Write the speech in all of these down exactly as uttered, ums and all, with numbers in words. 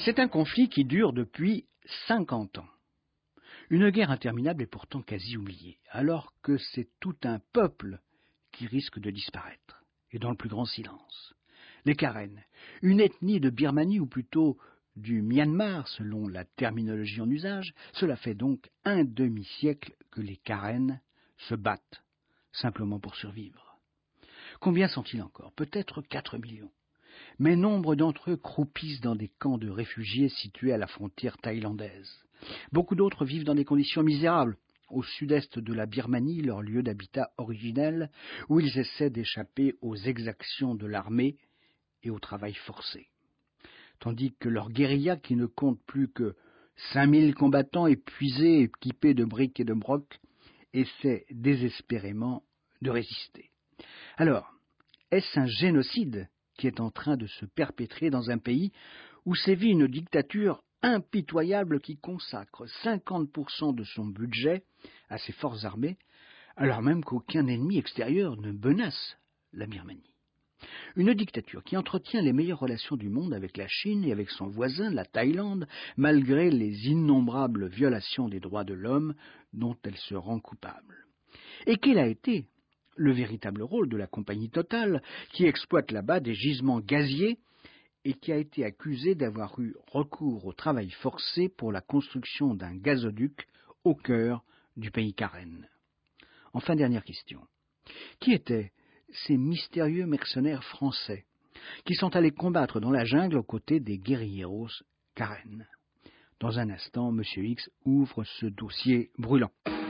C'est un conflit qui dure depuis cinquante ans. Une guerre interminable est pourtant quasi oubliée, alors que c'est tout un peuple qui risque de disparaître, et dans le plus grand silence. Les Karen, une ethnie de Birmanie, ou plutôt du Myanmar, selon la terminologie en usage, cela fait donc un demi-siècle que les Karen se battent, simplement pour survivre. Combien sont-ils encore? Peut-être quatre millions. Mais nombre d'entre eux croupissent dans des camps de réfugiés situés à la frontière thaïlandaise. Beaucoup d'autres vivent dans des conditions misérables, au sud-est de la Birmanie, leur lieu d'habitat originel, où ils essaient d'échapper aux exactions de l'armée et au travail forcé. Tandis que leur guérilla, qui ne compte plus que cinq mille combattants épuisés, équipés de briques et de brocs, essaie désespérément de résister. Alors, est-ce un génocide qui est en train de se perpétrer dans un pays où sévit une dictature impitoyable qui consacre cinquante pour cent de son budget à ses forces armées, alors même qu'aucun ennemi extérieur ne menace la Birmanie? Une dictature qui entretient les meilleures relations du monde avec la Chine et avec son voisin, la Thaïlande, malgré les innombrables violations des droits de l'homme dont elle se rend coupable. Et quel a été le véritable rôle de la compagnie Total, qui exploite là-bas des gisements gaziers et qui a été accusée d'avoir eu recours au travail forcé pour la construction d'un gazoduc au cœur du pays Karen? Enfin, dernière question. Qui étaient ces mystérieux mercenaires français qui sont allés combattre dans la jungle aux côtés des guérilleros Karen? Dans un instant, M. X ouvre ce dossier brûlant.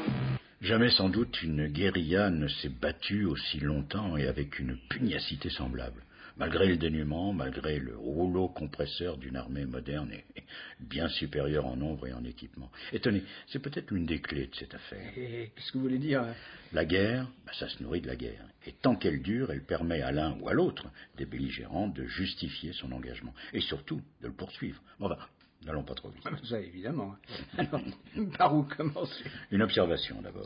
Jamais sans doute une guérilla ne s'est battue aussi longtemps et avec une pugnacité semblable, malgré le dénuement, malgré le rouleau compresseur d'une armée moderne et bien supérieure en nombre et en équipement. Et tenez, c'est peut-être l'une des clés de cette affaire. Et qu'est-ce que vous voulez dire? La guerre, bah, ça se nourrit de la guerre. Et tant qu'elle dure, elle permet à l'un ou à l'autre des belligérants de justifier son engagement. Et surtout, de le poursuivre. Bon, bah, n'allons pas trop vite. Ça, évidemment. Alors, par où commencer? Une observation d'abord.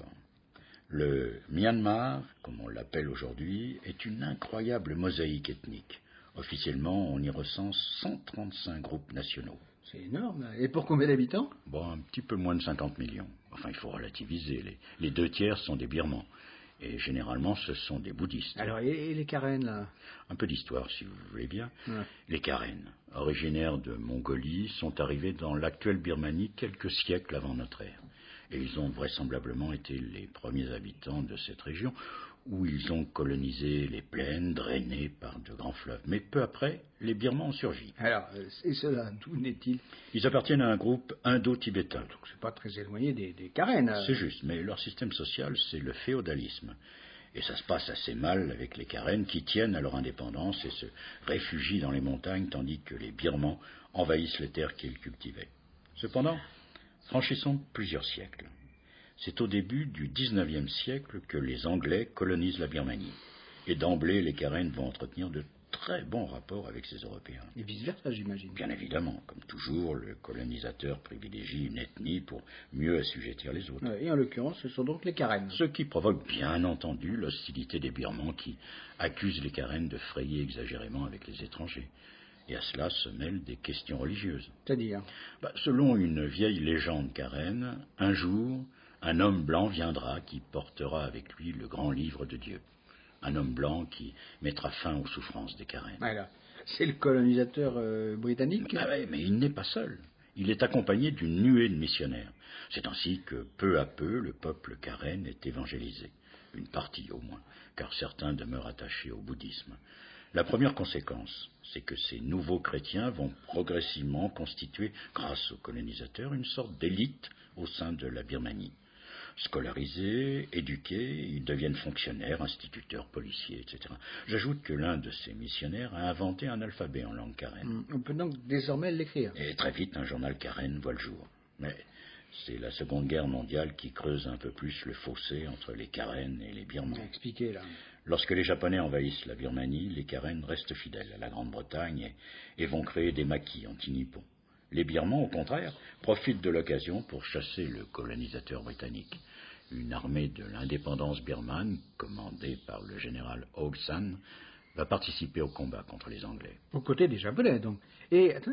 Le Myanmar, comme on l'appelle aujourd'hui, est une incroyable mosaïque ethnique. Officiellement, on y recense cent trente-cinq groupes nationaux. C'est énorme. Et pour combien d'habitants? Bon, un petit peu moins de cinquante millions. Enfin, il faut relativiser. Les, les deux tiers sont des Birmans. Et généralement, ce sont des bouddhistes. Alors, et, et les Karen, là? Un peu d'histoire, si vous voulez bien. Ouais. Les Karen, originaires de Mongolie, sont arrivés dans l'actuelle Birmanie quelques siècles avant notre ère. Et ils ont vraisemblablement été les premiers habitants de cette région, où ils ont colonisé les plaines drainées par de grands fleuves. Mais peu après, les Birmans ont surgi. Alors, et cela, d'où naît-il? Ils appartiennent à un groupe indo-tibétain. Donc c'est pas très éloigné des, des Karen. C'est juste, mais leur système social, c'est le féodalisme. Et ça se passe assez mal avec les Karen qui tiennent à leur indépendance et se réfugient dans les montagnes tandis que les Birmans envahissent les terres qu'ils cultivaient. Cependant, franchissons plusieurs siècles. C'est au début du dix-neuvième siècle que les Anglais colonisent la Birmanie. Et d'emblée, les Karen vont entretenir de très bons rapports avec ces Européens. Et vice-versa, j'imagine. Bien évidemment, comme toujours, le colonisateur privilégie une ethnie pour mieux assujettir les autres. Et en l'occurrence, ce sont donc les Karen. Ce qui provoque bien entendu l'hostilité des Birmans qui accusent les Karen de frayer exagérément avec les étrangers. Et à cela se mêlent des questions religieuses. C'est-à-dire bah, Selon une vieille légende Karen, un jour, un homme blanc viendra qui portera avec lui le grand livre de Dieu. Un homme blanc qui mettra fin aux souffrances des Karen. Alors, c'est le colonisateur euh, britannique? Ah ouais, mais il n'est pas seul. Il est accompagné d'une nuée de missionnaires. C'est ainsi que, peu à peu, le peuple Karen est évangélisé. Une partie au moins, car certains demeurent attachés au bouddhisme. La première conséquence, c'est que ces nouveaux chrétiens vont progressivement constituer, grâce aux colonisateurs, une sorte d'élite au sein de la Birmanie. Scolarisés, éduqués, ils deviennent fonctionnaires, instituteurs, policiers, et cetera. J'ajoute que l'un de ces missionnaires a inventé un alphabet en langue karen. On peut donc désormais l'écrire. Et très vite, un journal karen voit le jour. Mais c'est la Seconde Guerre mondiale qui creuse un peu plus le fossé entre les Karen et les Birmans. Expliquez là. Lorsque les Japonais envahissent la Birmanie, les Karen restent fidèles à la Grande-Bretagne et, et vont créer des maquis anti-nippons. Les Birmans, au contraire, profitent de l'occasion pour chasser le colonisateur britannique. Une armée de l'indépendance birmane, commandée par le général Aung San, va participer au combat contre les Anglais. Aux côtés des Japonais, donc. Et attendez,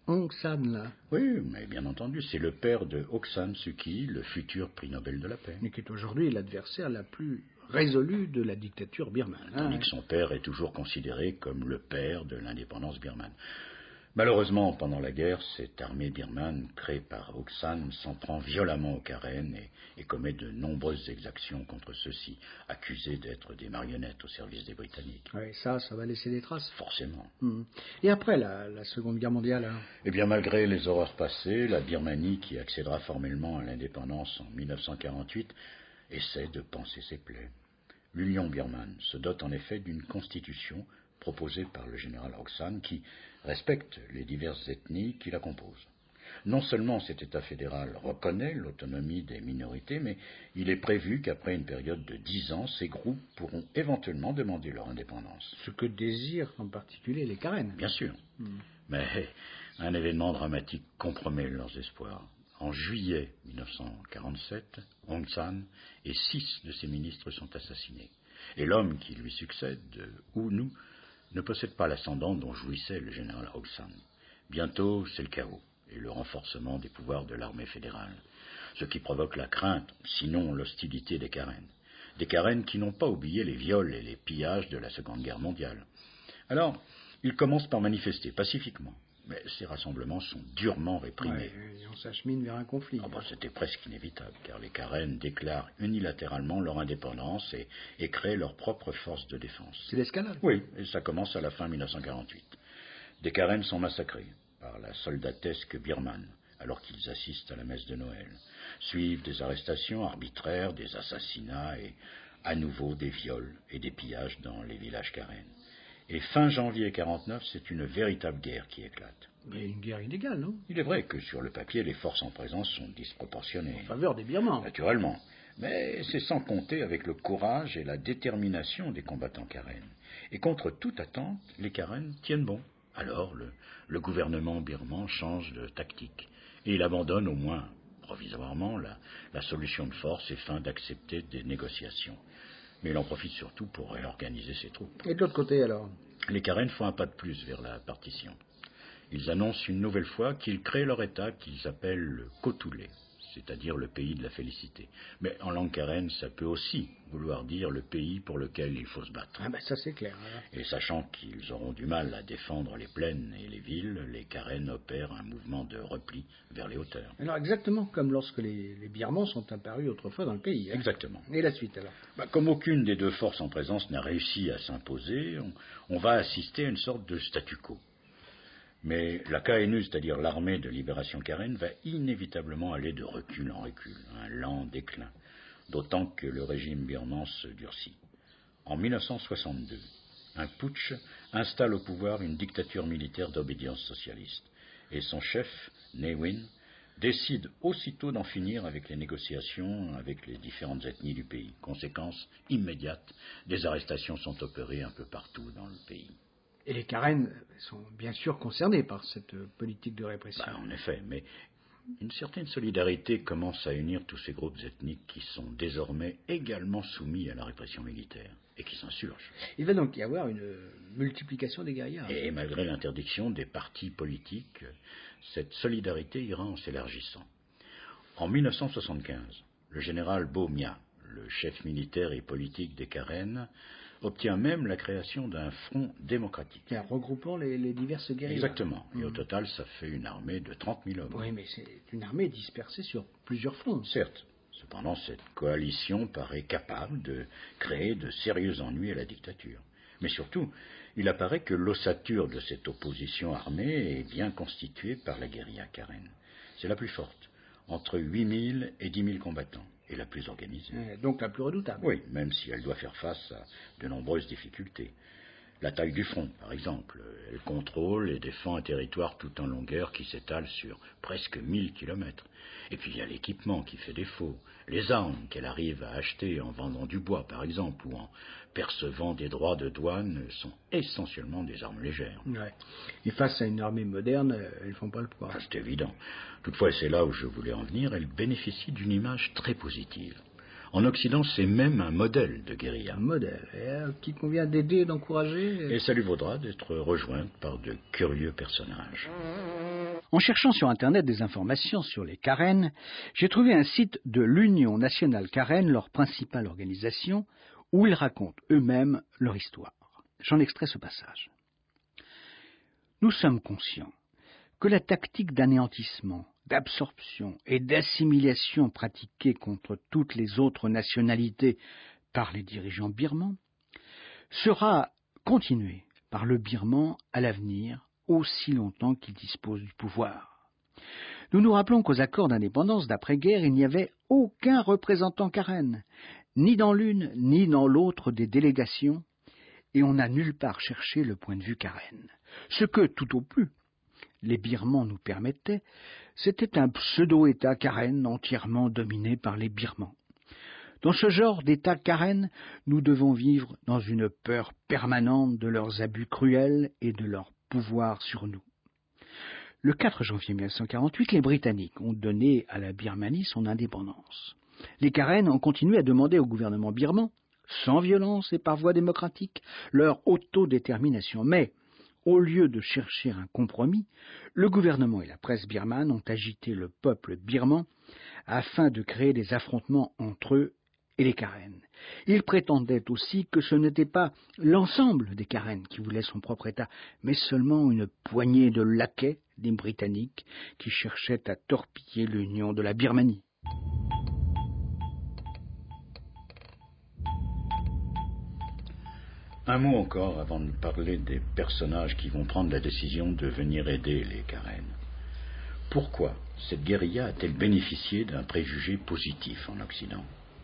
Aung San, là. Oui, mais bien entendu, c'est le père de Aung San Suu Kyi, le futur prix Nobel de la paix. Mais qui est aujourd'hui l'adversaire la plus résolue de la dictature birmane. Tandis hein. que son père est toujours considéré comme le père de l'indépendance birmane. Malheureusement, pendant la guerre, cette armée birmane, créée par Aung San, s'en prend violemment aux Karen et, et commet de nombreuses exactions contre ceux-ci, accusés d'être des marionnettes au service des Britanniques. Oui, ça, ça va laisser des traces. Forcément. Hmm. Et après la, la Seconde Guerre mondiale alors Eh bien, malgré les horreurs passées, la Birmanie, qui accédera formellement à l'indépendance en mille neuf cent quarante-huit, essaie de panser ses plaies. L'Union birmane se dote en effet d'une constitution proposée par le général Aung San qui respecte les diverses ethnies qui la composent. Non seulement cet État fédéral reconnaît l'autonomie des minorités, mais il est prévu qu'après une période de dix ans, ces groupes pourront éventuellement demander leur indépendance. Ce que désirent en particulier les Karen. Bien sûr. Hmm. Mais un événement dramatique compromet leurs espoirs. En juillet mille neuf cent quarante-sept, Aung San et six de ses ministres sont assassinés. Et l'homme qui lui succède, U Nu, ne possède pas l'ascendant dont jouissait le général Aung San. Bientôt, c'est le chaos et le renforcement des pouvoirs de l'armée fédérale, ce qui provoque la crainte, sinon l'hostilité des Karen. Des Karen qui n'ont pas oublié les viols et les pillages de la Seconde Guerre mondiale. Alors, ils commencent par manifester pacifiquement. Mais ces rassemblements sont durement réprimés. Ouais, et on s'achemine vers un conflit. Ah bon, c'était presque inévitable, car les Karen déclarent unilatéralement leur indépendance et, et créent leur propre force de défense. C'est l'escalade. Oui, et ça commence à la fin mille neuf cent quarante-huit. Des Karen sont massacrés par la soldatesque birmane, alors qu'ils assistent à la messe de Noël. Suivent des arrestations arbitraires, des assassinats et à nouveau des viols et des pillages dans les villages Karen. Et fin janvier quarante-neuf, c'est une véritable guerre qui éclate. Mais une guerre illégale, non? Il est vrai que sur le papier, les forces en présence sont disproportionnées. En faveur des Birmans. Naturellement. Mais c'est sans compter avec le courage et la détermination des combattants Karen. Et contre toute attente, les Karen tiennent bon. Alors, le, le gouvernement birman change de tactique. Et il abandonne au moins provisoirement la, la solution de force et feint d'accepter des négociations. Mais il en profite surtout pour réorganiser ses troupes. Et de l'autre côté, alors? Les Karen font un pas de plus vers la partition. Ils annoncent une nouvelle fois qu'ils créent leur État qu'ils appellent le Kotulé, c'est-à-dire le pays de la félicité. Mais en langue Karen, ça peut aussi vouloir dire le pays pour lequel il faut se battre. Ah ben ça c'est clair. Alors. Et sachant qu'ils auront du mal à défendre les plaines et les villes, les Karen opèrent un mouvement de repli vers les hauteurs. Alors exactement comme lorsque les, les Birmans sont apparus autrefois dans le pays. Hein. Exactement. Et la suite alors? Bah, comme aucune des deux forces en présence n'a réussi à s'imposer, on, on va assister à une sorte de statu quo. Mais la K N U, c'est-à-dire l'armée de libération Karen, va inévitablement aller de recul en recul, un lent déclin, d'autant que le régime birman se durcit. En mille neuf cent soixante-deux, un putsch installe au pouvoir une dictature militaire d'obédience socialiste, et son chef, Ne Win, décide aussitôt d'en finir avec les négociations avec les différentes ethnies du pays. Conséquence immédiate, des arrestations sont opérées un peu partout dans le pays. Et les Karen sont bien sûr concernés par cette politique de répression. Bah, en effet, mais une certaine solidarité commence à unir tous ces groupes ethniques qui sont désormais également soumis à la répression militaire et qui s'insurgent. Il va donc y avoir une multiplication des guérillas. Et malgré l'interdiction des partis politiques, cette solidarité ira en s'élargissant. En mille neuf cent soixante-quinze, le général Bo Mia, le chef militaire et politique des Karen, obtient même la création d'un front démocratique. Et regroupant les, les diverses guérillas. Exactement. Et mmh. au total, ça fait une armée de trente mille hommes. Oui, mais c'est une armée dispersée sur plusieurs fronts. Certes. Cependant, cette coalition paraît capable de créer de sérieux ennuis à la dictature. Mais surtout, il apparaît que l'ossature de cette opposition armée est bien constituée par la guérilla Karen. C'est la plus forte, entre huit mille et dix mille combattants, et la plus organisée. Euh, donc la plus redoutable. Oui, même si elle doit faire face à de nombreuses difficultés. La taille du front, par exemple. Elle contrôle et défend un territoire tout en longueur qui s'étale sur presque mille kilomètres. Et puis il y a l'équipement qui fait défaut, les armes qu'elle arrive à acheter en vendant du bois, par exemple, ou en percevant des droits de douane, sont essentiellement des armes légères. Ouais. Et face à une armée moderne, elles font pas le poids. Ah, c'est évident. Toutefois, c'est là où je voulais en venir, elle bénéficie d'une image très positive. En Occident, c'est même un modèle de guérilla. Un modèle, et, euh, qui convient d'aider et d'encourager. Et ça lui vaudra d'être rejointe par de curieux personnages. En cherchant sur Internet des informations sur les Karen, j'ai trouvé un site de l'Union nationale Karen, leur principale organisation, où ils racontent eux-mêmes leur histoire. J'en extrais ce passage. Nous sommes conscients que la tactique d'anéantissement, d'absorption et d'assimilation pratiquée contre toutes les autres nationalités par les dirigeants birmans sera continuée par le Birman à l'avenir, aussi longtemps qu'il dispose du pouvoir. Nous nous rappelons qu'aux accords d'indépendance d'après-guerre, il n'y avait aucun représentant Karen, ni dans l'une ni dans l'autre des délégations, et on n'a nulle part cherché le point de vue Karen. Ce que, tout au plus, les Birmans nous permettaient, c'était un pseudo-État Karen entièrement dominé par les Birmans. Dans ce genre d'État Karen, nous devons vivre dans une peur permanente de leurs abus cruels et de leur pouvoir sur nous. Le quatre janvier mille neuf cent quarante-huit, les Britanniques ont donné à la Birmanie son indépendance. Les Karen ont continué à demander au gouvernement birman, sans violence et par voie démocratique, leur autodétermination. Mais, au lieu de chercher un compromis, le gouvernement et la presse birmane ont agité le peuple birman afin de créer des affrontements entre eux et les Karen. Ils prétendaient aussi que ce n'était pas l'ensemble des Karen qui voulaient son propre État, mais seulement une poignée de laquais des Britanniques qui cherchaient à torpiller l'union de la Birmanie. Un mot encore avant de parler des personnages qui vont prendre la décision de venir aider les Karen. Pourquoi cette guérilla a-t-elle bénéficié d'un préjugé positif en Occident ?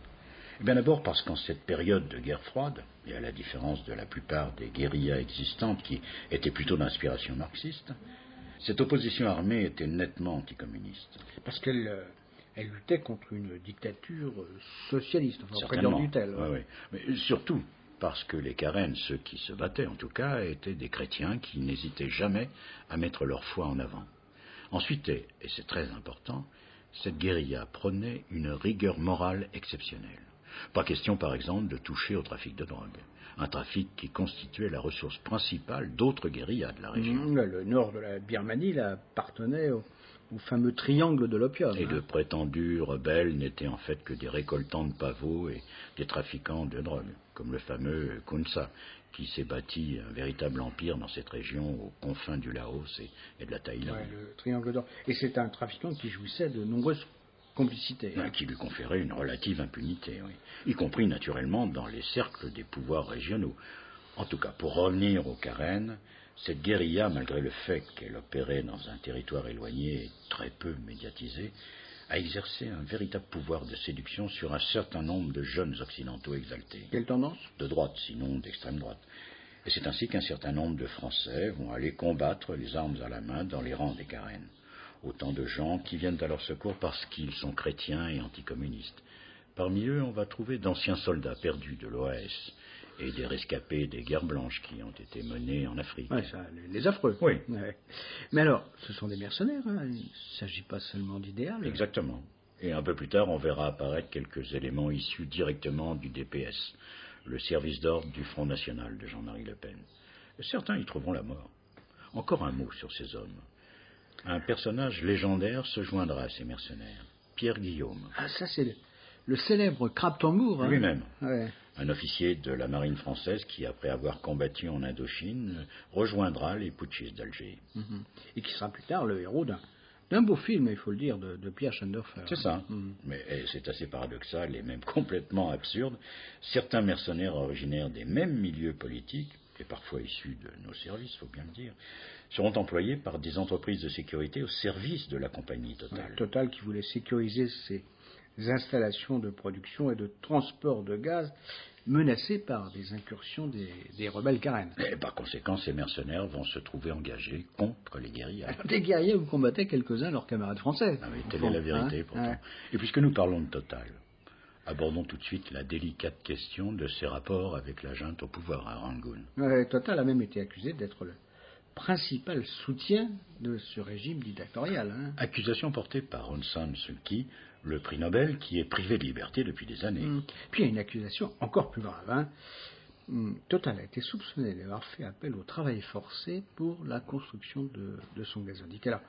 Eh bien d'abord parce qu'en cette période de guerre froide, et à la différence de la plupart des guérillas existantes qui étaient plutôt d'inspiration marxiste, cette opposition armée était nettement anticommuniste. Parce qu'elle euh, elle luttait contre une dictature socialiste, enfin, Certainement, du tel. Oui, oui. Mais surtout parce que les Karen, ceux qui se battaient en tout cas, étaient des chrétiens qui n'hésitaient jamais à mettre leur foi en avant. Ensuite, et, et c'est très important, cette guérilla prônait une rigueur morale exceptionnelle. Pas question, par exemple, de toucher au trafic de drogue, un trafic qui constituait la ressource principale d'autres guérillas de la région. Mmh, le nord de la Birmanie là, appartenait au, au fameux triangle de l'opium. Et hein. de prétendus rebelles n'étaient en fait que des récoltants de pavots et des trafiquants de drogue, comme le fameux Khunsa, qui s'est bâti un véritable empire dans cette région aux confins du Laos et, et de la Thaïlande. Ouais, le triangle d'or. Et c'est un trafiquant qui jouissait de nombreuses complicités. Hein. Qui lui conférait une relative impunité, oui. Y compris naturellement dans les cercles des pouvoirs régionaux. En tout cas, pour revenir aux Karen, cette guérilla, malgré le fait qu'elle opérait dans un territoire éloigné et très peu médiatisé, a exercé un véritable pouvoir de séduction sur un certain nombre de jeunes occidentaux exaltés. Quelle tendance ? De droite, sinon d'extrême droite. Et c'est ainsi qu'un certain nombre de Français vont aller combattre les armes à la main dans les rangs des Karen. Autant de gens qui viennent à leur secours parce qu'ils sont chrétiens et anticommunistes. Parmi eux, on va trouver d'anciens soldats perdus de l'O A S et des rescapés des guerres blanches qui ont été menées en Afrique. Ouais, ça, les, les affreux. Oui. Ouais. Mais alors, ce sont des mercenaires, hein. Il ne s'agit pas seulement d'idéal. Exactement. Et un peu plus tard, on verra apparaître quelques éléments issus directement du D P S, le service d'ordre du Front National de Jean-Marie Le Pen. Certains y trouveront la mort. Encore un mot sur ces hommes. Un personnage légendaire se joindra à ces mercenaires, Pierre Guillaume. Ah, ça c'est le, le célèbre Crabe-Tambour. Hein. Lui-même. Ouais. Un officier de la marine française qui, après avoir combattu en Indochine, rejoindra les putschistes d'Alger. Mm-hmm. Et qui sera plus tard le héros d'un, d'un beau film, il faut le dire, de, de Pierre Schoendoerfer. C'est ça. Mm-hmm. Mais et c'est assez paradoxal et même complètement absurde. Certains mercenaires originaires des mêmes milieux politiques, et parfois issus de nos services, il faut bien le dire, seront employés par des entreprises de sécurité au service de la compagnie Total. Ouais, Total qui voulait sécuriser ses installations de production et de transport de gaz menacées par des incursions des, des rebelles Karen. Et par conséquent, ces mercenaires vont se trouver engagés contre les guérillas. Des guerriers où combattaient quelques-uns leurs camarades français. Ah oui, telle est la vérité, hein, pourtant. ouais. Et puisque nous parlons de Total, abordons tout de suite la délicate question de ses rapports avec la junte au pouvoir à Rangoon. Ouais, Total a même été accusé d'être le, principal soutien de ce régime dictatorial. Hein. Accusation portée par Aung San Suu Kyi, le prix Nobel, qui est privé de liberté depuis des années. Mmh. Puis il y a une accusation encore plus grave. Hein. Mmh. Total a été soupçonné d'avoir fait appel au travail forcé pour la construction de, de son gazoduc. Alors,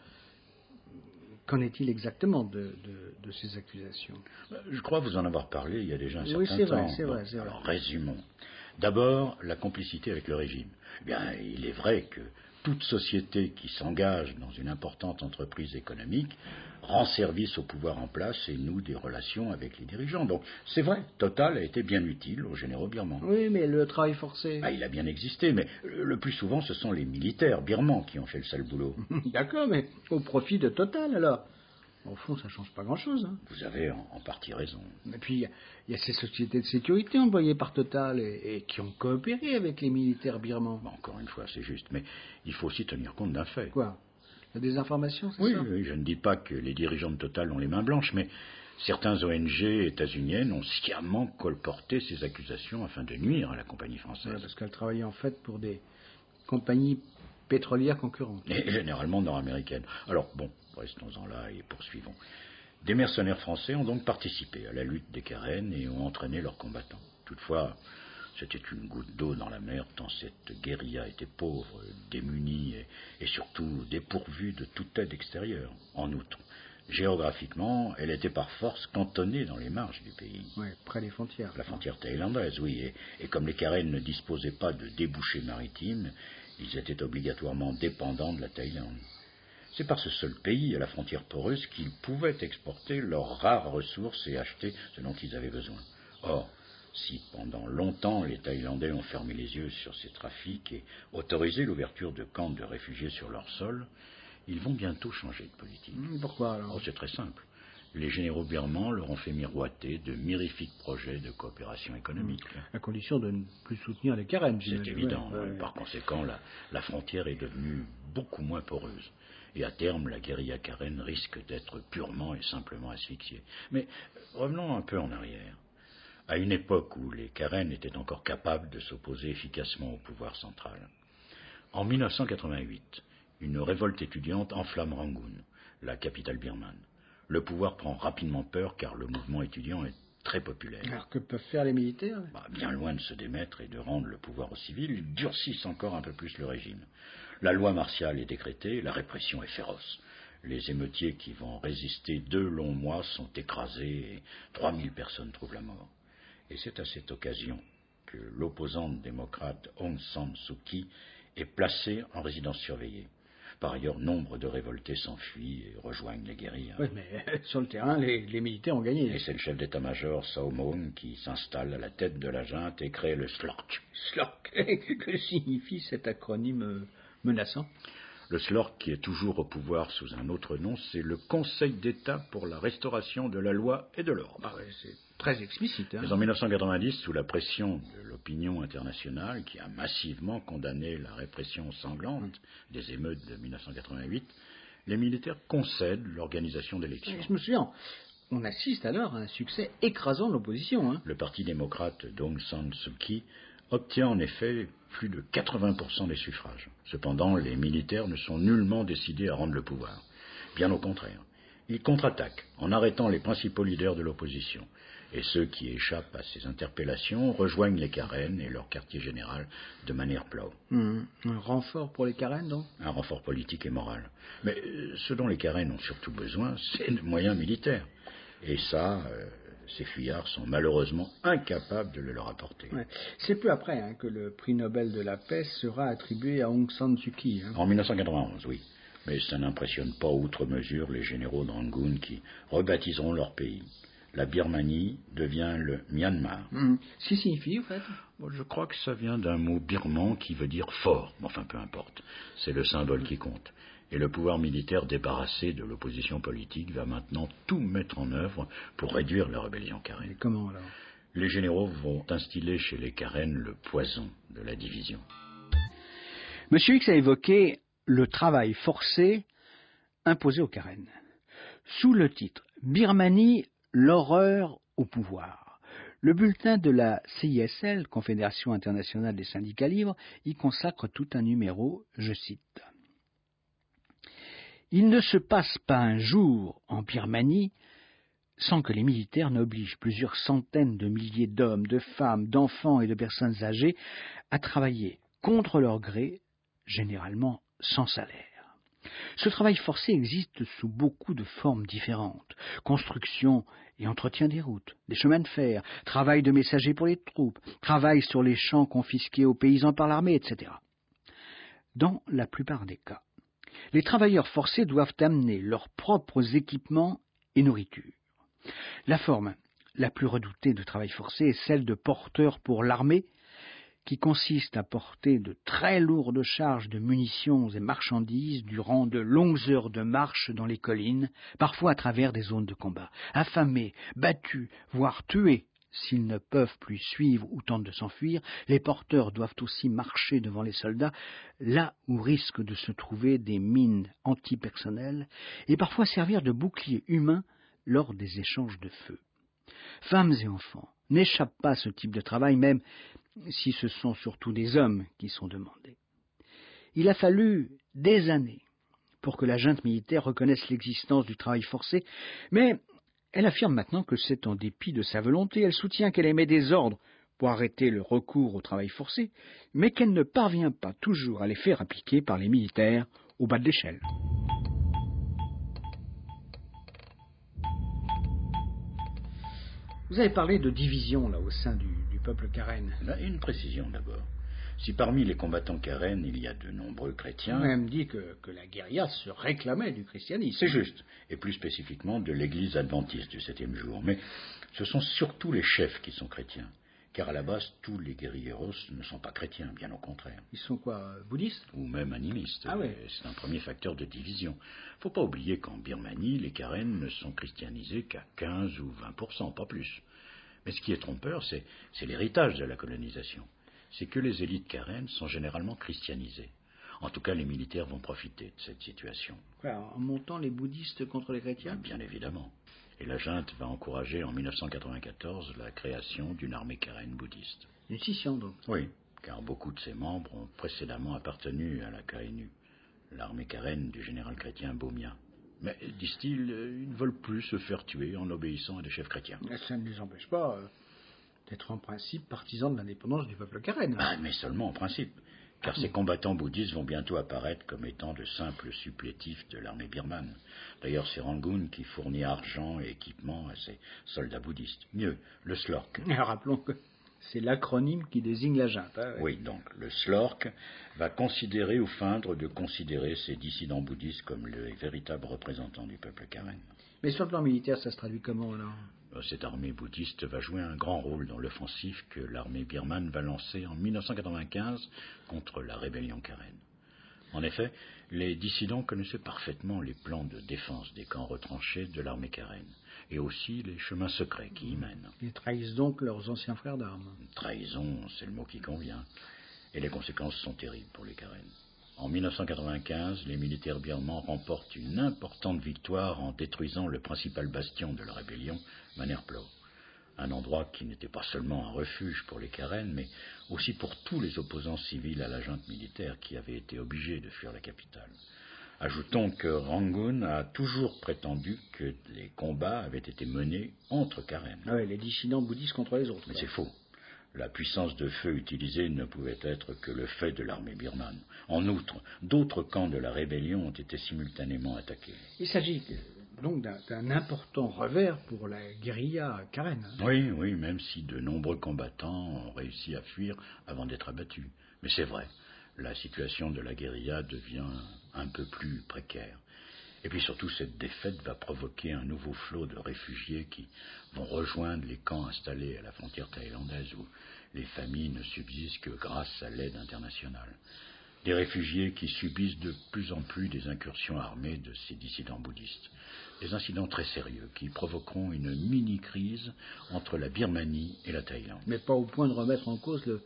qu'en est-il exactement de, de, de ces accusations? Je crois vous en avoir parlé il y a déjà un oui, certain c'est temps. Vrai, c'est bon, vrai, c'est alors vrai. résumons. D'abord, la complicité avec le régime. Eh bien, il est vrai que toute société qui s'engage dans une importante entreprise économique rend service au pouvoir en place et noue des relations avec les dirigeants. Donc, c'est vrai, Total a été bien utile aux généraux birmans. Oui, mais le travail forcé... Ah, il a bien existé, mais le plus souvent, ce sont les militaires birmans qui ont fait le sale boulot. D'accord, mais au profit de Total, alors. Au fond, ça ne change pas grand-chose. Hein. Vous avez en, en partie raison. Et puis, il y, y a ces sociétés de sécurité envoyées par Total et, et qui ont coopéré avec les militaires birmans. Bon, encore une fois, c'est juste, mais il faut aussi tenir compte d'un fait. Quoi? Il y a des informations, c'est oui, ça? Oui, je ne dis pas que les dirigeants de Total ont les mains blanches, mais certains O N G états-uniennes ont sciemment colporté ces accusations afin de nuire à la compagnie française. Ouais, parce qu'elle travaillait en fait pour des compagnies pétrolières concurrentes. Et généralement nord-américaines. Alors, bon, restons-en là et poursuivons. Des mercenaires français ont donc participé à la lutte des Karen et ont entraîné leurs combattants. Toutefois, c'était une goutte d'eau dans la mer tant cette guérilla était pauvre, démunie et, et surtout dépourvue de toute aide extérieure. En outre, géographiquement, elle était par force cantonnée dans les marges du pays. Oui, près des frontières. La frontière thaïlandaise, oui. Et, et comme les Karen ne disposaient pas de débouchés maritimes, ils étaient obligatoirement dépendants de la Thaïlande. C'est par ce seul pays, à la frontière poreuse, qu'ils pouvaient exporter leurs rares ressources et acheter ce dont ils avaient besoin. Or, si pendant longtemps les Thaïlandais ont fermé les yeux sur ces trafics et autorisé l'ouverture de camps de réfugiés sur leur sol, ils vont bientôt changer de politique. Pourquoi alors? Oh, c'est très simple. Les généraux birmans leur ont fait miroiter de mirifiques projets de coopération économique. À condition de ne plus soutenir les Karen. C'est évident. Ouais, ouais. Par conséquent, la, la frontière est devenue beaucoup moins poreuse. Et à terme, la guérilla Karen risque d'être purement et simplement asphyxiée. Mais revenons un peu en arrière. À une époque où les Karen étaient encore capables de s'opposer efficacement au pouvoir central. En mille neuf cent quatre-vingt-huit, une révolte étudiante enflamme Rangoon, la capitale birmane. Le pouvoir prend rapidement peur car le mouvement étudiant est très populaire. Alors que peuvent faire les militaires? bah, Bien loin de se démettre et de rendre le pouvoir aux civils, ils durcissent encore un peu plus le régime. La loi martiale est décrétée, la répression est féroce. Les émeutiers qui vont résister deux longs mois sont écrasés et trois mille personnes trouvent la mort. Et c'est à cette occasion que l'opposante démocrate Aung San Suu Kyi est placée en résidence surveillée. Par ailleurs, nombre de révoltés s'enfuient et rejoignent les guérillas. Oui, mais sur le terrain, les, les militaires ont gagné. Et c'est le chef d'état-major Sao Moon qui s'installe à la tête de la junte et crée le S L O R C. S L O R C, que signifie cet acronyme menaçant? Le S L O R C, qui est toujours au pouvoir sous un autre nom, c'est le Conseil d'État pour la restauration de la loi et de l'ordre. Ah ouais, c'est très explicite. Hein. Mais en mille neuf cent quatre-vingt-dix, sous la pression de l'opinion internationale, qui a massivement condamné la répression sanglante des émeutes de mille neuf cent quatre-vingt-huit, les militaires concèdent l'organisation d'élections. Je me souviens, on assiste alors à un succès écrasant de l'opposition. Hein. Le parti démocrate d'Aung San Suu Kyi obtient en effet plus de quatre-vingts pour cent des suffrages. Cependant, les militaires ne sont nullement décidés à rendre le pouvoir. Bien au contraire. Ils contre-attaquent en arrêtant les principaux leaders de l'opposition. Et ceux qui échappent à ces interpellations rejoignent les Karen et leur quartier général de manière plow. Mmh. Un renfort pour les Karen, donc? Un renfort politique et moral. Mais euh, ce dont les Karen ont surtout besoin, c'est de moyens militaires. Et ça, euh, ces fuyards sont malheureusement incapables de le leur apporter. Ouais. C'est peu après hein, que le prix Nobel de la paix sera attribué à Aung San Suu Kyi. Hein. En mille neuf cent quatre-vingt-onze, oui. Mais ça n'impressionne pas outre mesure les généraux de Rangoon qui rebaptiseront leur pays. La Birmanie devient le Myanmar. Mmh. Ce qui signifie, en fait? Je crois que ça vient d'un mot birman qui veut dire fort. Enfin, peu importe. C'est le symbole qui compte. Et le pouvoir militaire débarrassé de l'opposition politique va maintenant tout mettre en œuvre pour réduire la rébellion Karen. Et comment alors? Les généraux vont instiller chez les Karen le poison de la division. Monsieur X a évoqué le travail forcé imposé aux Karen. Sous le titre « Birmanie, l'horreur au pouvoir », Le bulletin de la C I S L, Confédération internationale des syndicats libres, y consacre tout un numéro, je cite. « Il ne se passe pas un jour en Birmanie sans que les militaires n'obligent plusieurs centaines de milliers d'hommes, de femmes, d'enfants et de personnes âgées à travailler contre leur gré, généralement sans salaire. Ce travail forcé existe sous beaucoup de formes différentes. Construction et entretien des routes, des chemins de fer, travail de messagers pour les troupes, travail sur les champs confisqués aux paysans par l'armée, et cetera. Dans la plupart des cas, les travailleurs forcés doivent amener leurs propres équipements et nourriture. La forme la plus redoutée de travail forcé est celle de porteurs pour l'armée, qui consiste à porter de très lourdes charges de munitions et marchandises durant de longues heures de marche dans les collines, parfois à travers des zones de combat. Affamés, battus, voire tués, s'ils ne peuvent plus suivre ou tentent de s'enfuir, les porteurs doivent aussi marcher devant les soldats, là où risquent de se trouver des mines antipersonnelles, et parfois servir de bouclier humain lors des échanges de feu. Femmes et enfants n'échappent pas à ce type de travail, même si ce sont surtout des hommes qui sont demandés. Il a fallu des années pour que la junte militaire reconnaisse l'existence du travail forcé, mais elle affirme maintenant que c'est en dépit de sa volonté. Elle soutient qu'elle émet des ordres pour arrêter le recours au travail forcé, mais qu'elle ne parvient pas toujours à les faire appliquer par les militaires au bas de l'échelle. Vous avez parlé de division là au sein du, du peuple Karen. Là, une précision d'abord. Si parmi les combattants Karen, il y a de nombreux chrétiens... On a même dit que, que la guérilla se réclamait du christianisme. C'est juste, et plus spécifiquement de l'église adventiste du septième jour. Mais ce sont surtout les chefs qui sont chrétiens. Car à la base, tous les guérilleros ne sont pas chrétiens, bien au contraire. Ils sont quoi, bouddhistes? Ou même animistes. Ah ouais. C'est un premier facteur de division. Faut pas oublier qu'en Birmanie, les Karen ne sont christianisés qu'à quinze ou vingt pour cent, pas plus. Mais ce qui est trompeur, c'est, c'est l'héritage de la colonisation. C'est que les élites Karen sont généralement christianisées. En tout cas, les militaires vont profiter de cette situation. Quoi, en montant les bouddhistes contre les chrétiens? Bien évidemment. Et la junte va encourager en mille neuf cent quatre-vingt-quatorze la création d'une armée Karen bouddhiste. Une scission donc? Oui, car beaucoup de ses membres ont précédemment appartenu à la K N U, l'armée Karen du général chrétien Baumian. Mais, disent-ils, ils ne veulent plus se faire tuer en obéissant à des chefs chrétiens. Ça ne les empêche pas euh, d'être en principe partisans de l'indépendance du peuple Karen. Ah, mais seulement en principe. Car ces combattants bouddhistes vont bientôt apparaître comme étant de simples supplétifs de l'armée birmane. D'ailleurs, c'est Rangoon qui fournit argent et équipement à ces soldats bouddhistes. Mieux, le S L O R C. Alors, rappelons que c'est l'acronyme qui désigne la junte. Hein, ouais. Oui, donc le S L O R C va considérer ou feindre de considérer ces dissidents bouddhistes comme les véritables représentants du peuple Karen. Mais sur le plan militaire, ça se traduit comment alors? Cette armée bouddhiste va jouer un grand rôle dans l'offensive que l'armée birmane va lancer en mille neuf cent quatre-vingt-quinze contre la rébellion Karen. En effet, les dissidents connaissaient parfaitement les plans de défense des camps retranchés de l'armée Karen, et aussi les chemins secrets qui y mènent. Ils trahissent donc leurs anciens frères d'armes. Trahison, c'est le mot qui convient, et les conséquences sont terribles pour les Karen. En mille neuf cent quatre-vingt-quinze, les militaires birmans remportent une importante victoire en détruisant le principal bastion de la rébellion, Manerplow, un endroit qui n'était pas seulement un refuge pour les Karen, mais aussi pour tous les opposants civils à la junte militaire qui avaient été obligés de fuir la capitale. Ajoutons que Rangoon a toujours prétendu que les combats avaient été menés entre Karen. Ah ouais, les dissidents bouddhistes contre les autres. Mais c'est faux. La puissance de feu utilisée ne pouvait être que le fait de l'armée birmane. En outre, d'autres camps de la rébellion ont été simultanément attaqués. Il s'agit donc d'un, d'un important revers pour la guérilla Karen. Oui, oui, même si de nombreux combattants ont réussi à fuir avant d'être abattus. Mais c'est vrai, la situation de la guérilla devient un peu plus précaire. Et puis surtout, cette défaite va provoquer un nouveau flot de réfugiés qui vont rejoindre les camps installés à la frontière thaïlandaise où les familles ne subsistent que grâce à l'aide internationale. Des réfugiés qui subissent de plus en plus des incursions armées de ces dissidents bouddhistes. Des incidents très sérieux qui provoqueront une mini-crise entre la Birmanie et la Thaïlande. Mais pas au point de remettre en cause le,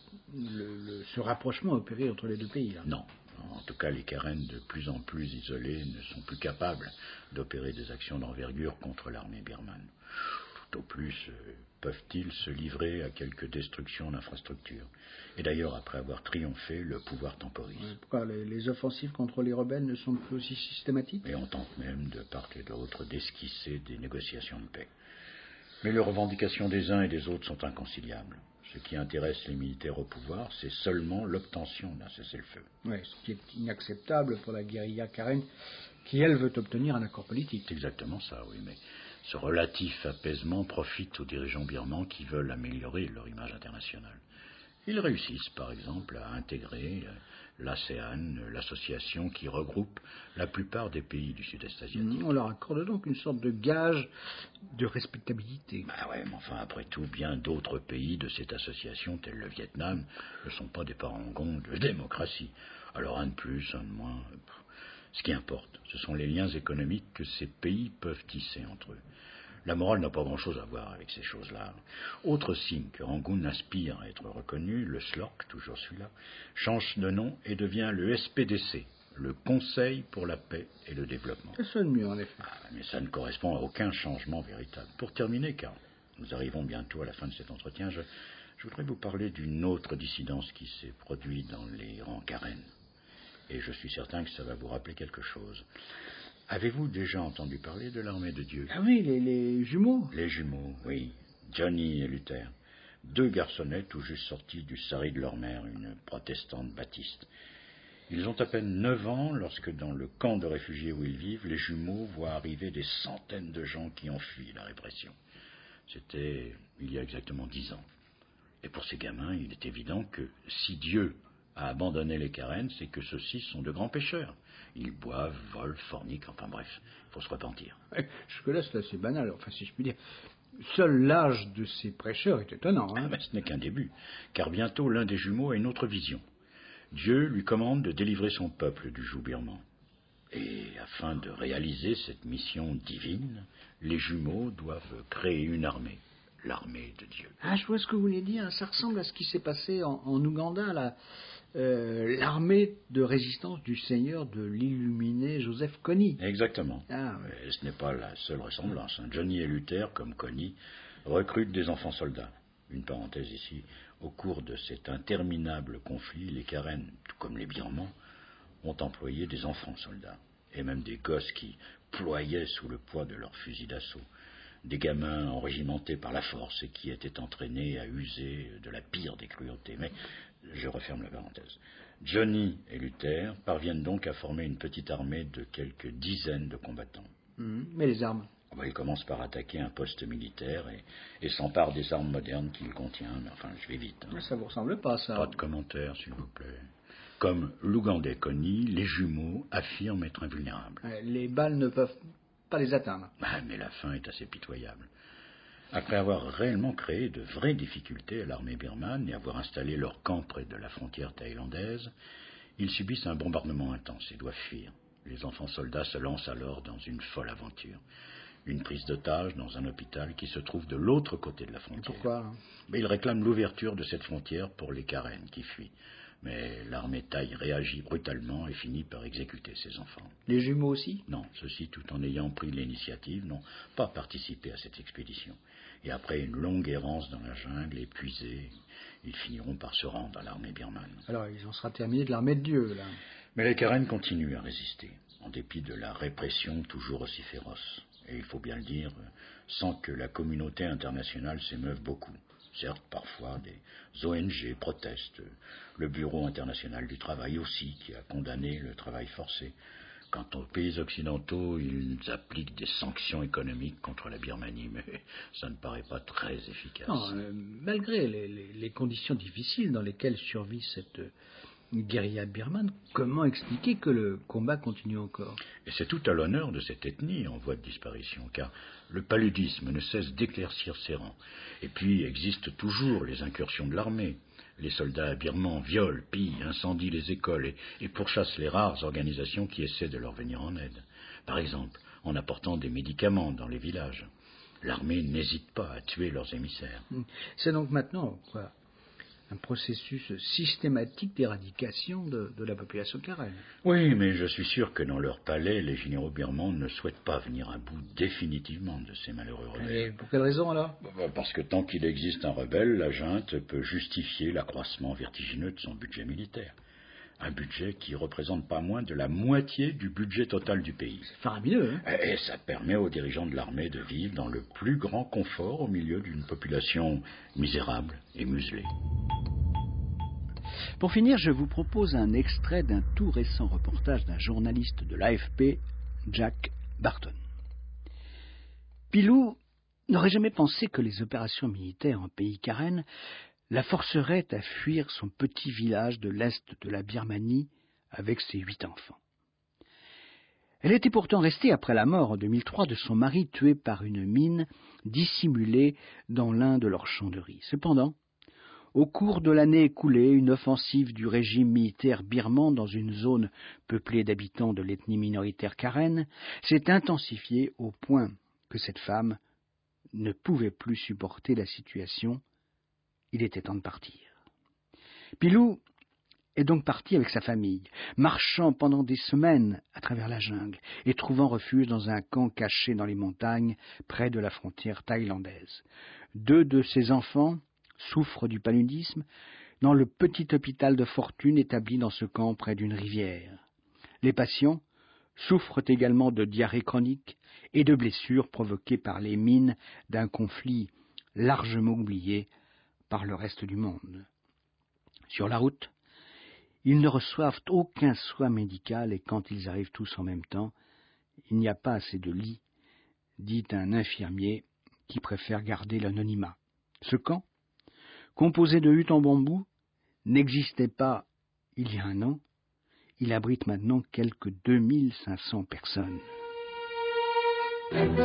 le, le, ce rapprochement opéré entre les deux pays. Là. Non. En tout cas, les Karen, de plus en plus isolés, ne sont plus capables d'opérer des actions d'envergure contre l'armée birmane. Tout au plus euh, peuvent-ils se livrer à quelques destructions d'infrastructures. Et d'ailleurs, après avoir triomphé, le pouvoir temporise. Ouais, pourquoi les, les offensives contre les rebelles ne sont plus aussi systématiques? Et on tente même, de part et d'autre, d'esquisser des négociations de paix. Mais les revendications des uns et des autres sont inconciliables. Ce qui intéresse les militaires au pouvoir, c'est seulement l'obtention d'un cessez-le-feu. Ouais, ce qui est inacceptable pour la guérilla Karen, qui, elle, veut obtenir un accord politique. C'est exactement ça, oui, mais ce relatif apaisement profite aux dirigeants birmans qui veulent améliorer leur image internationale. Ils réussissent, par exemple, à intégrer l'ASEAN, l'association qui regroupe la plupart des pays du sud-est asiatique. On leur accorde donc une sorte de gage de respectabilité. Bah ouais, mais enfin, après tout, bien d'autres pays de cette association, tels le Vietnam, ne sont pas des parangons de démocratie. Alors un de plus, un de moins. Ce qui importe, ce sont les liens économiques que ces pays peuvent tisser entre eux. La morale n'a pas grand-chose à voir avec ces choses-là. Autre signe que Rangoon aspire à être reconnu, le S L O C, toujours celui-là, change de nom et devient le S P D C, le Conseil pour la paix et le développement. Ça sonne mieux, en effet. Ah, mais ça ne correspond à aucun changement véritable. Pour terminer, car nous arrivons bientôt à la fin de cet entretien, je, je voudrais vous parler d'une autre dissidence qui s'est produite dans les rangs Karen. Et je suis certain que ça va vous rappeler quelque chose. Avez-vous déjà entendu parler de l'armée de Dieu? Ah oui, les, les jumeaux. Les jumeaux, oui. Johnny et Luther. Deux garçonnets tout juste sortis du sari de leur mère, une protestante baptiste. Ils ont à peine neuf ans lorsque, dans le camp de réfugiés où ils vivent, les jumeaux voient arriver des centaines de gens qui ont fui la répression. C'était il y a exactement dix ans. Et pour ces gamins, il est évident que si Dieu a abandonné les Karen, c'est que ceux-ci sont de grands pécheurs. Ils boivent, volent, forniquent, enfin bref, il faut se repentir. Jusque-là, c'est assez banal, enfin si je puis dire. Seul l'âge de ces prêcheurs est étonnant. Hein. Ah, mais ce n'est qu'un début, car bientôt l'un des jumeaux a une autre vision. Dieu lui commande de délivrer son peuple du joug birman. Et afin de réaliser cette mission divine, les jumeaux doivent créer une armée, l'armée de Dieu. Ah, je vois ce que vous voulez dire. Ça ressemble à ce qui s'est passé en, en Ouganda, là. Euh, l'armée de résistance du seigneur de l'illuminé Joseph Kony. Exactement. Ah, ouais. Et ce n'est pas la seule ressemblance. Hein. Johnny et Luther, comme Kony, recrutent des enfants soldats. Une parenthèse ici, au cours de cet interminable conflit, les Karen, tout comme les Birmans, ont employé des enfants soldats, et même des gosses qui ployaient sous le poids de leurs fusils d'assaut. Des gamins enrégimentés par la force et qui étaient entraînés à user de la pire des cruautés. Mais je referme la parenthèse. Johnny et Luther parviennent donc à former une petite armée de quelques dizaines de combattants. Mmh, mais les armes? Oh ben, ils commencent par attaquer un poste militaire et, et s'emparent des armes modernes qu'il contient. Mais enfin, je vais vite. Hein. Ça vous ressemble pas, ça? Pas de commentaires, s'il vous plaît. Comme l'Ougandais Kony, les jumeaux affirment être invulnérables. Les balles ne peuvent pas les atteindre. Ah, mais la fin est assez pitoyable. Après avoir réellement créé de vraies difficultés à l'armée birmane et avoir installé leur camp près de la frontière thaïlandaise, ils subissent un bombardement intense et doivent fuir. Les enfants soldats se lancent alors dans une folle aventure. Une prise d'otage dans un hôpital qui se trouve de l'autre côté de la frontière. Pourquoi? Mais ils réclament l'ouverture de cette frontière pour les Karen qui fuient. Mais l'armée thaï réagit brutalement et finit par exécuter ses enfants. Les jumeaux aussi? Non, ceux-ci, tout en ayant pris l'initiative, n'ont pas participé à cette expédition. Et après une longue errance dans la jungle, épuisés, ils finiront par se rendre à l'armée birmane. Alors, ils en sera terminé de l'armée de Dieu, là. Mais les Karen continuent à résister, en dépit de la répression toujours aussi féroce. Et il faut bien le dire, sans que la communauté internationale s'émeuve beaucoup. Certes, parfois, des O N G protestent. Le Bureau international du travail aussi, qui a condamné le travail forcé. Quant aux pays occidentaux, ils appliquent des sanctions économiques contre la Birmanie, mais ça ne paraît pas très efficace. Non, euh, malgré les, les, les conditions difficiles dans lesquelles survit cette euh, guérilla birmane, comment expliquer que le combat continue encore? Et c'est tout à l'honneur de cette ethnie en voie de disparition, car le paludisme ne cesse d'éclaircir ses rangs. Et puis existent toujours les incursions de l'armée. Les soldats birmans violent, pillent, incendient les écoles et, et pourchassent les rares organisations qui essaient de leur venir en aide. Par exemple, en apportant des médicaments dans les villages. L'armée n'hésite pas à tuer leurs émissaires. C'est donc maintenant quoi, un processus systématique d'éradication de, de la population karen. Oui, mais je suis sûr que dans leur palais, les généraux birmans ne souhaitent pas venir à bout définitivement de ces malheureux rebelles. Et pour quelle raison alors? Parce que tant qu'il existe un rebelle, la junte peut justifier l'accroissement vertigineux de son budget militaire. Un budget qui représente pas moins de la moitié du budget total du pays. C'est faramineux, hein? Et ça permet aux dirigeants de l'armée de vivre dans le plus grand confort au milieu d'une population misérable et muselée. Pour finir, je vous propose un extrait d'un tout récent reportage d'un journaliste de l'A F P, Jack Barton. Pilou n'aurait jamais pensé que les opérations militaires en pays karen la forcerait à fuir son petit village de l'est de la Birmanie avec ses huit enfants. Elle était pourtant restée après la mort en deux mille trois de son mari tué par une mine dissimulée dans l'un de leurs champs de riz. Cependant, au cours de l'année écoulée, une offensive du régime militaire birman dans une zone peuplée d'habitants de l'ethnie minoritaire karen s'est intensifiée au point que cette femme ne pouvait plus supporter la situation. Il était temps de partir. Pilou est donc parti avec sa famille, marchant pendant des semaines à travers la jungle et trouvant refuge dans un camp caché dans les montagnes près de la frontière thaïlandaise. Deux de ses enfants souffrent du paludisme dans le petit hôpital de fortune établi dans ce camp près d'une rivière. Les patients souffrent également de diarrhée chronique et de blessures provoquées par les mines d'un conflit largement oublié par le reste du monde. Sur la route, ils ne reçoivent aucun soin médical et quand ils arrivent tous en même temps, il n'y a pas assez de lits, dit un infirmier qui préfère garder l'anonymat. Ce camp, composé de huttes en bambou, n'existait pas il y a un an. Il abrite maintenant quelques deux mille cinq cents personnes.